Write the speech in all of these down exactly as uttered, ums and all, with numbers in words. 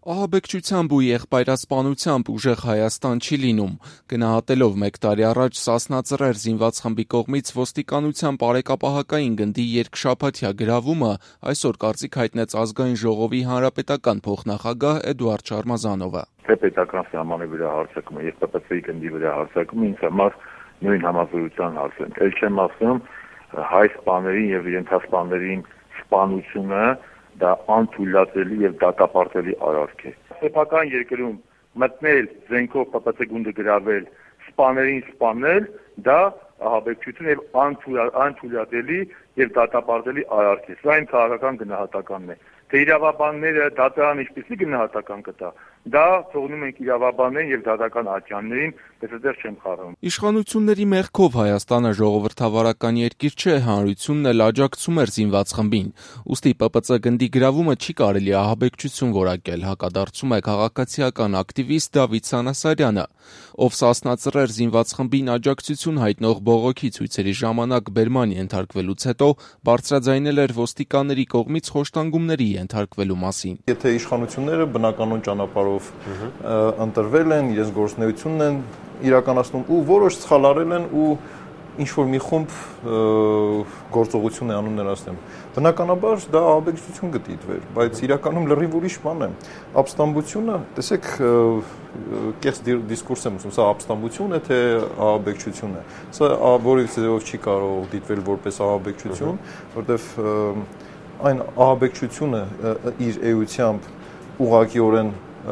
Ահաբեկչությամբ ու եղբայրասպանությամբ ուժեղ Հայաստան չի լինում։ Գնահատելով մեկ տարի առաջ Սասնա Ծռեր զինված խմբի կողմից ոստիկանության պարեկապահակային գնդի երկշաբաթյա գրավումը, այսօր կարծիք հայտնեց Ազգային ժողովի հանրապետական փոխնախագահ Էդուարդ Շարմազանովը։ Թե պետական սահմանի վրա հարձակումը եւ Պ Պ Ց-ի գնդի վրա հարձակումը ինձ համար նույն համազորության հարց են։ Էլ չեմ ասում հայ սպաներին եւ ենթասպաներին սպանությունը դա անթույլատելի եւ դատապարտելի արարք է։ Սեփական երկրում մտնել զենքով Պ Պ Ց գունդը գրավել, սպաներին սպանել, դա ահաբեկչություն եւ անթույլատելի եւ դատապարտելի արարք է։ Սա իմ քաղաքական գնահատականն է։ Թե իրավաբանները դատարան ինչպեսի գնահատական կտա, դա թողնում ենք իրավաբաններին եւ դատական ատյաններին, բայց այդտեղ չեմ խառնում։ Իշխանությունների մեղքով Հայաստանը ժողովրդավարական երկիր չէ, հանրությունն էլ աջակցում էր զինված խմբին։ Ուստի Պ Պ Ց գնդի գրավումը չի կարելի ահաբեկչություն որակել, հակադարձում է քաղաքացիական ակտիվիստ Դավիթ Սանասարյանը, ով Սասնա Ծռեր զինված խմբին աջակցություն հայտնող բողոքի ցույցերի ժամանակ բերման ենթարկվելուց հետո բարձրաձայնել էր ոստիկանների կողմից խոշտանգումների ենթարկվելու մասին։ Եթե իշխանությունները բնականon ճանապարհով ընտրվել են, իրենց գործունեությունն են իրականացնում ու որոշ սխալ արել են ու ինչ որ մի խումբ գործողություն է անում նրանց դեմ։ Բնականաբար դա ահաբեկչություն կդիտվեր, բայց իրականում լրիվ ուրիշ բան է։ Ապստամբությունը, տեսեք, կեղծ դիսկուրս եմ ասում, սա ապստամբություն է, թե ահաբեկչություն է։ Սա որևէ ձևով չի կարող դիտվել որպես ահաբեկչություն, որտեղ այն ահաբեկչությունը իր էությամբ ուղղակիորեն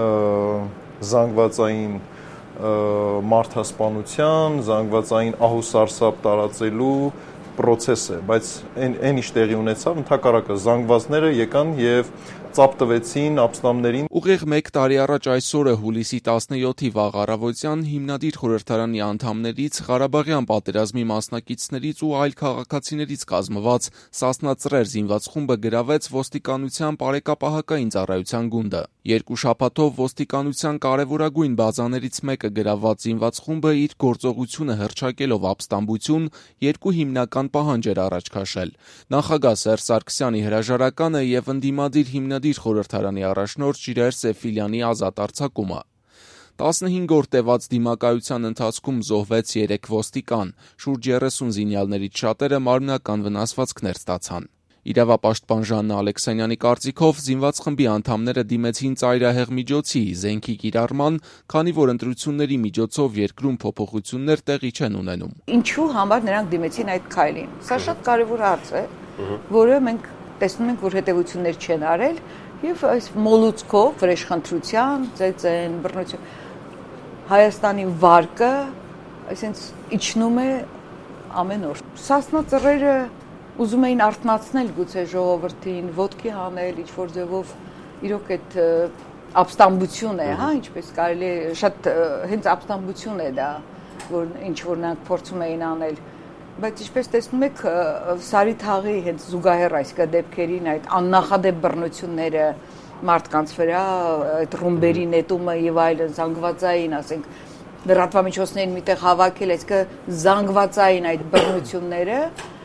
զանգվածային մարդասպանության, զանգվածային ահուսարսափ տարածելու process է, բայց այն ինչ տեղի ունեցավ, ընդհակառակը զանգվածները եկան եւ ծափ տվեցին ապստամբներին։ Ուղիղ մեկ տարի առաջ այսօրը հուլիսի տասնյոթի վաղ առավոտյան հիմնադիր խորհրդարանի անդամներից, Ղարաբաղյան պատերազմի մասնակիցներից ու այլ քաղաքացիներից կազմված Սասնա Ծռեր զինված խումբը գրավեց ոստիկանության պարեկապահակային ծառայության գունդը։ Երկու շաբաթով ոստիկանության կարևորագույն բազաներից մեկը գրավված զինված խումբը իր գործողությունը հռչակելով ապստամբություն երկու հիմնական պահանջ էր առաջ քաշել։ Նախագահ Սերժ Սարգսյանի հրաժարականը եւ ընդդիմադիր հիմնադիր խորհրդարանի առաջնորդ Ժիրայր Սեֆիլյանի ազատ արձակումը։ տասնհինգ օր տևած դիմակայության ընթացքում զոհվեց երեք ոստիկան, շուրջ երեսուն զինյալներից շատերը մարմնական վնասվածքներ ստացան։ Իրավապաշտպան Ժաննա Ալեքսանյանի կարծիքով զինված խմբի անդամները դիմեցին ծայրահեղ միջոցի, զենքի կիրառման, քանի որ ընտրությունների միջոցով երկրում փոփոխություններ տեղի չեն ունենում։ Ինչու համար նրանք դիմեցին այդ քայլին։ Սա շատ կարևոր հարց է, որը մենք տեսնում ենք, որ հետևություններ չեն արել եւ այս մոլուցքով վրեժխնդրության, ծեծեն, բռնություն Հայաստանի վարկը, այսինքն իջնում է ամեն օր։ Սասնա Ծռերը ուզում էին արթնացնել գուցե ժողովրդին, ոտքի հանել, ինչ որ ձևով իրոք այդ ապստամբություն է, հա, ինչպես կարելի է, շատ հենց ապստամբություն է դա, որ ինչ որ նրանք փորձում էին անել, բայց ինչպես տեսնում եք, Սարի թաղի հենց զուգահեռ այս դեպքերին այդ աննախադեպ բռնությունները մարդկանց վրա, այդ ռումբերի նետումը եւ այլն, զանգվածային, ասենք, լրատվամիջոցներին միտեղ հավաքել, այսինքն զանգվածային այդ բռնությունները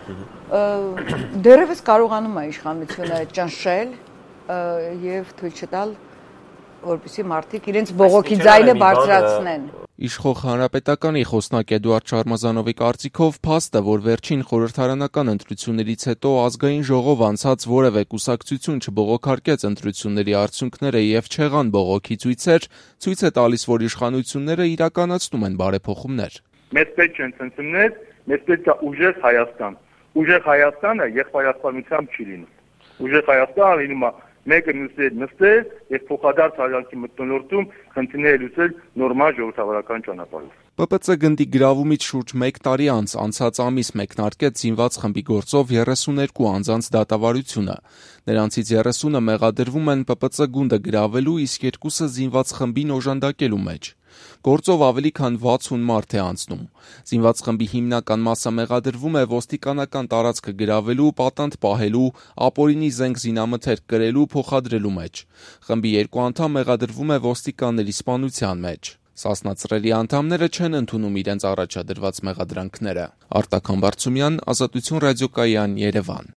դեռևս կարողանում է իշխանությունը ճնշել եւ թույլ չտալ, որպեսզի մարդիկ իրենց բողոքի ձայնը բարձրացնեն։ Իշխող հանրապետականի խոսնակ Էդուարդ Շարմազանովի կարծիքով փաստ է, որ վերջին խորհրդարանական ընտրություններից հետո Ազգային ժողով անցած որևէ կուսակցություն չբողոքարկեց ընտրությունների արդյունքները եւ չեղան բողոքի ցույցեր, ցույց է տալիս, որ իշխանությունները իրականացնում են բարեփոխումներ։ Մեզ պետք չեն ցնցումներ, մեզ պետք է ուժեղ Հայաստան։ Ուժեղ Հայաստանը եղբայրասպանությամբ չի լինում։ Ուժեղ Հայաստանը լինում է մեկը մյուսի հետ նստել եւ փոխադարձ հայացքի մթնոլորտում խնդիրները լուծել նորմալ ժողովրդավարական ճանապարհով։ Պ Պ Ց գնդի գրավումից շուրջ մեկ տարի անց անցած ամիս մեկնարկեց զինված խմբի գործով երեսուներկու անձանց դատավարությունը։ Նրանցից երեսունը մեղադրվում են Պ Պ Ց գունդը գրավելու, իսկ երկուսը զինված խմբին օժանդակելու մեջ։ Գործով ավելի քան վաթսուն մարդ է անցնում։ Զինված խմբի հիմնական մասը մեղադրվում է ոստիկանական տարածքը գրավելու, պատանդ պահելու, ապօրինի զենք զինամթերք կրելու, փոխադրելու մեջ։ Խմբի երկու անդամ մեղադրվում է ոստիկանների սպանության մեջ։ Սասնա Ծռերի անդամները չեն ընդունում իրենց առաջադրված մեղադրանքները։ Արտակ Համբարձումյան, Ազատություն ռադիոկայան, Երևան։